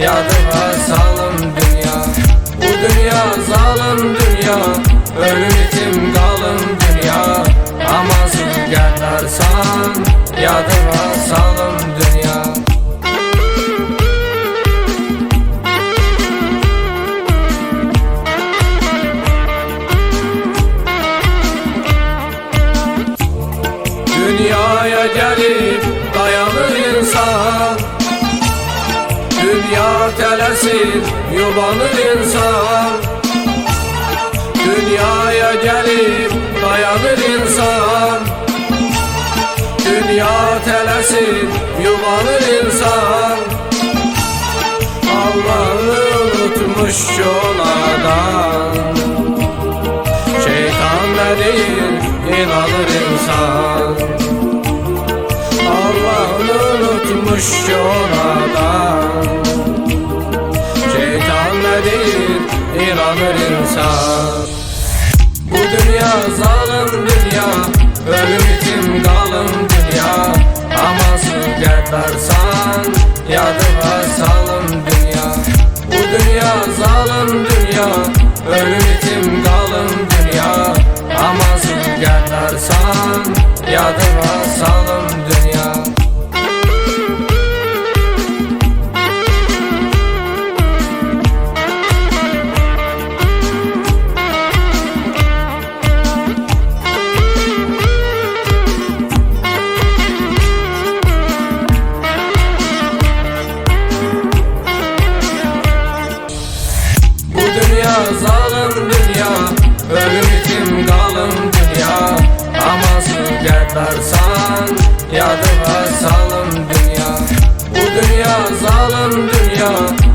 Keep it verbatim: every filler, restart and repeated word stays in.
yadıma salım dünya. Bu dünya zalim dünya, ölüm itim kalım dünya. Amansız gellersen yadıma salım dünya. Dünyaya gelip dayanır insan, dünya telesir yubanır insan. Dünyaya gelip dayanır insan, dünya telesir yubanır insan. Allah'ı unutmuş yoladan, şeytan ne değil inanır insan. Allah'ını unutmuş yoladan, şeytan ne değil inanır insan. Bu dünya zalim dünya, ölüm itim kalım dünya. Amansız gellersen yadıma salım dünya. Bu dünya zalim dünya, ölüm itim kalım dünya. Amansız gellersen yadıma salım dünya. Bu dünya zalim dünya, ölüm itim kalım dünya. Amansız gellersen yadıma salım dünya. Bu dünya zalim dünya,